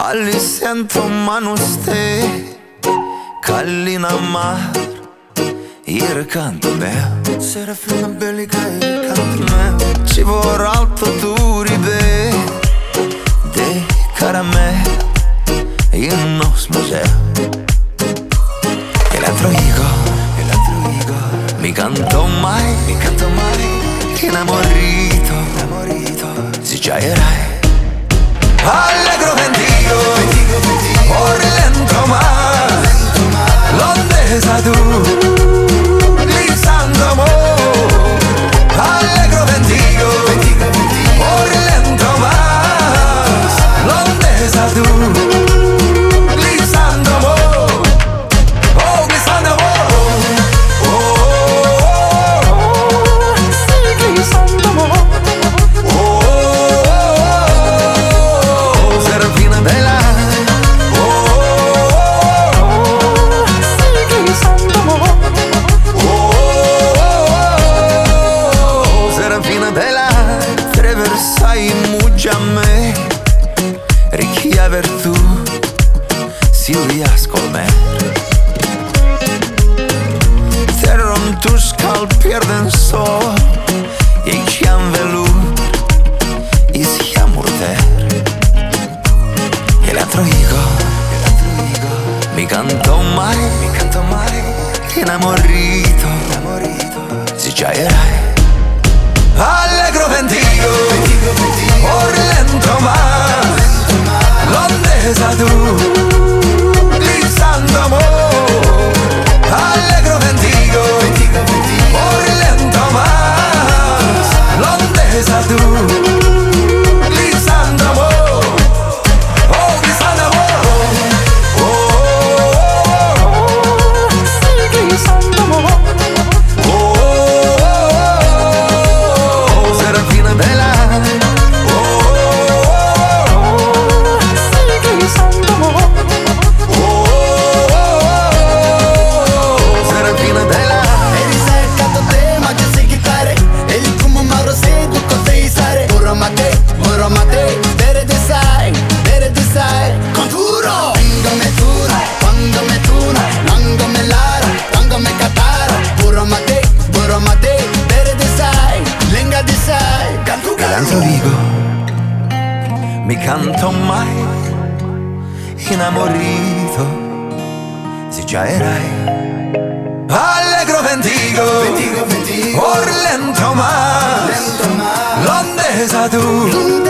Ali siento manu ste Kallina mar Il canto mio Serafina bellica il canto mio Ci vorrà alto duri be De caramel In nos museo E l'altro higo Mi canto mai Enamorito Si già erai Allegro vendigo Por lento más L'ondesa tu Lisando mo Allegro vendigo Por lento más L'ondesa tu Lisando mo Oh, lisando mo Richiaver tu Silvia Scolmer Terron tu skal pierden så Jeg kjem velur Is jamurter El altro higo Mi canto mai Enamorito Si già erai Allegro vendigo Por lento más L'ondesa tu Lisando amor Allegro vendigo Por lento más L'ondesa tu Lisando amor Oh, lisando amor Sigue lisando amor Serafina bella Mi canto mai Enamorito Si già erai Allegro vendigo Por lento más L'ondesa tu